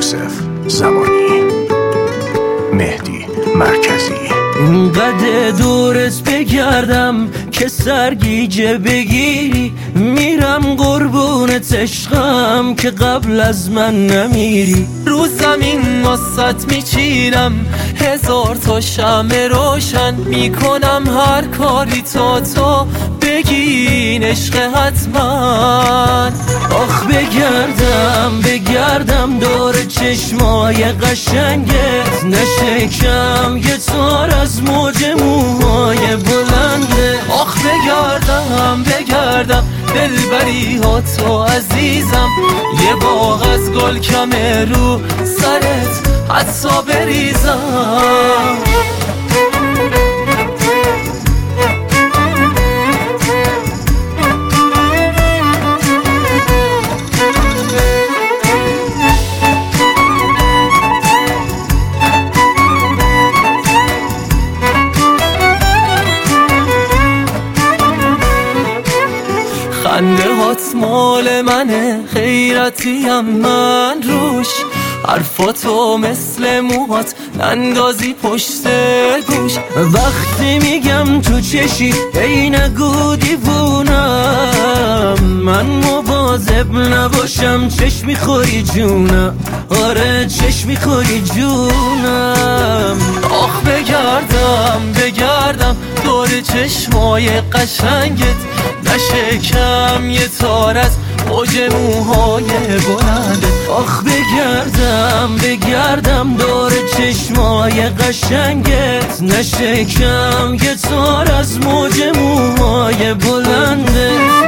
یوسف زمانی، مهدی مرکزی. اینقدر دورت بگردم که سرگیجه بگیری، میرم قربونت عشقم که قبل از من نمیری. رو زمین واسط میچینم هزار تا شمع روشن، میکنم هر کاری تا تو بگین عشق حتما. آخ بگردم دور چشمای قشنگت، نشکم یه تار از موج موهای بلنده. آخ بگردم دلبری ها تو عزیزم، یه باغ از گل کمه رو سرت حتی بریزم. خنده هات مال منه، خیرتیم من روش، حرفاتو مثل موهات نندازی پشت گوش. وقتی میگم تو چشی ای نگو دیوونم، من مواظب نباشم چشم میخوری جونم، آره چشم میخوری جونم. آخ بگردم دور چشمای قشنگت، نشکم یه تار از موج موهای بلنده. آخ بگردم دور چشمای قشنگت، نشکم یه تار از موج موهای بلنده.